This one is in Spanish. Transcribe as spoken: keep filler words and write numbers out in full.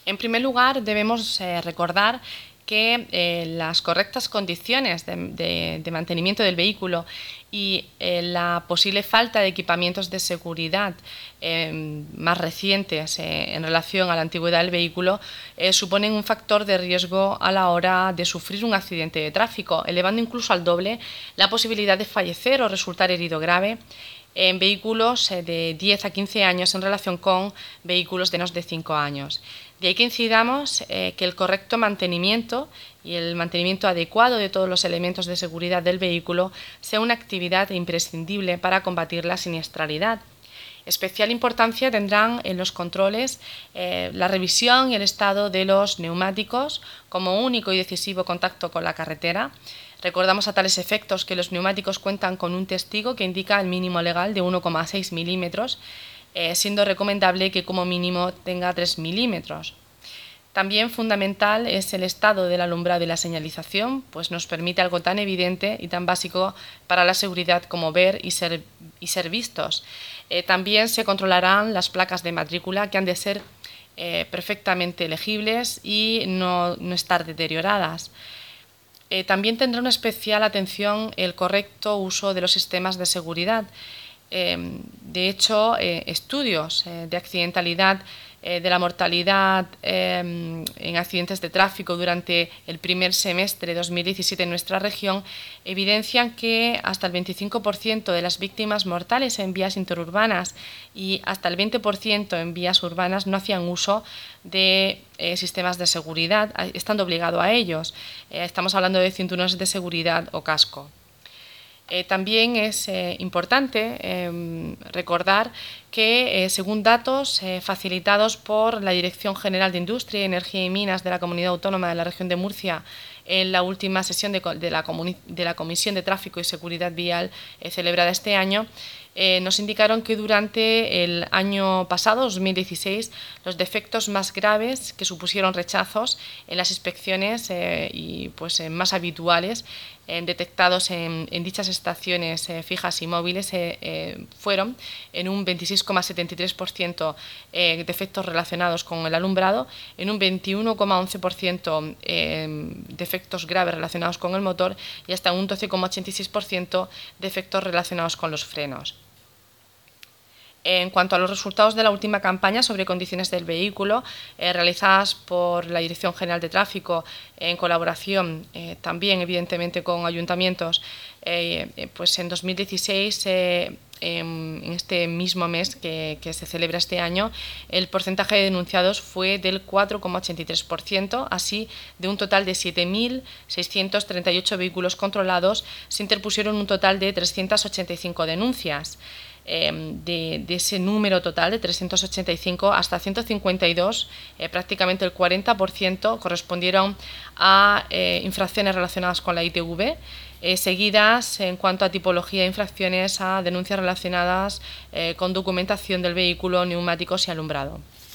En primer lugar, debemos eh, recordar que eh, las correctas condiciones de, de, de mantenimiento del vehículo y eh, la posible falta de equipamientos de seguridad eh, más recientes eh, en relación a la antigüedad del vehículo eh, suponen un factor de riesgo a la hora de sufrir un accidente de tráfico, elevando incluso al doble la posibilidad de fallecer o resultar herido grave en vehículos de diez a quince años en relación con vehículos de menos de cinco años. De ahí que incidamos eh, que el correcto mantenimiento y el mantenimiento adecuado de todos los elementos de seguridad del vehículo sea una actividad imprescindible para combatir la siniestralidad. Especial importancia tendrán en los controles eh, la revisión y el estado de los neumáticos como único y decisivo contacto con la carretera. Recordamos a tales efectos que los neumáticos cuentan con un testigo que indica el mínimo legal de uno coma seis milímetros, eh, siendo recomendable que como mínimo tenga tres milímetros. También fundamental es el estado del alumbrado y la señalización, pues nos permite algo tan evidente y tan básico para la seguridad como ver y ser, y ser vistos. Eh, también se controlarán las placas de matrícula, que han de ser eh, perfectamente legibles y no, no estar deterioradas. Eh, también tendrá una especial atención el correcto uso de los sistemas de seguridad. Eh, de hecho, eh, estudios eh, de accidentalidad, eh, de la mortalidad eh, en accidentes de tráfico durante el primer semestre de dos mil diecisiete en nuestra región evidencian que hasta el veinticinco por ciento de las víctimas mortales en vías interurbanas y hasta el veinte por ciento en vías urbanas no hacían uso de eh, sistemas de seguridad, estando obligado a ellos. Eh, estamos hablando de cinturones de seguridad o casco. Eh, también es eh, importante eh, recordar que, eh, según datos eh, facilitados por la Dirección General de Industria, Energía y Minas de la Comunidad Autónoma de la Región de Murcia, en la última sesión de, de, la, de la Comisión de Tráfico y Seguridad Vial eh, celebrada este año, eh, nos indicaron que durante el año pasado, dos mil dieciséis, los defectos más graves que supusieron rechazos en las inspecciones eh, y pues, eh, más habituales eh, detectados en, en dichas estaciones eh, fijas y móviles eh, eh, fueron en un veintiséis coma setenta y tres por ciento eh, defectos relacionados con el alumbrado, en un veintiuno coma once por ciento eh, defectos graves relacionados con el motor y hasta un doce coma ochenta y seis por ciento defectos relacionados con los frenos. En cuanto a los resultados de la última campaña sobre condiciones del vehículo, eh, realizadas por la Dirección General de Tráfico en colaboración eh, también evidentemente con ayuntamientos, eh, pues en dos mil dieciséis, eh, en, en este mismo mes que, que se celebra este año, el porcentaje de denunciados fue del cuatro coma ochenta y tres por ciento, así de un total de siete mil seiscientos treinta y ocho vehículos controlados, se interpusieron un total de trescientas ochenta y cinco denuncias. De, de ese número total de trescientos ochenta y cinco, hasta ciento cincuenta y dos, eh, prácticamente el cuarenta por ciento, correspondieron a eh, infracciones relacionadas con la I T V, eh, seguidas en cuanto a tipología de infracciones a denuncias relacionadas eh, con documentación del vehículo, neumáticos y alumbrado.